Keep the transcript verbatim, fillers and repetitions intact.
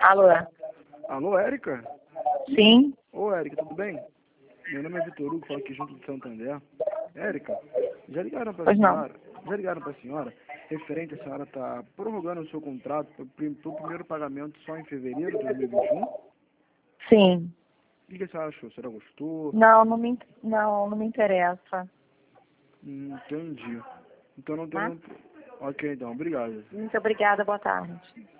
Alô? Alô, Érica? Sim? Ô, Érica, tudo bem? Meu nome é Vitor Hugo, falo aqui junto do Santander. Érica, já ligaram para a Pois não. senhora? Já ligaram para a senhora? Referente, a senhora está prorrogando o seu contrato para o primeiro pagamento só em fevereiro de dois mil e vinte e um? Sim. O que que a senhora achou? A senhora gostou? Não, não me, in- não, não me interessa. Hum, entendi. Então não tem Tá? nenhum... Ok, então, obrigado. Muito obrigada, boa tarde.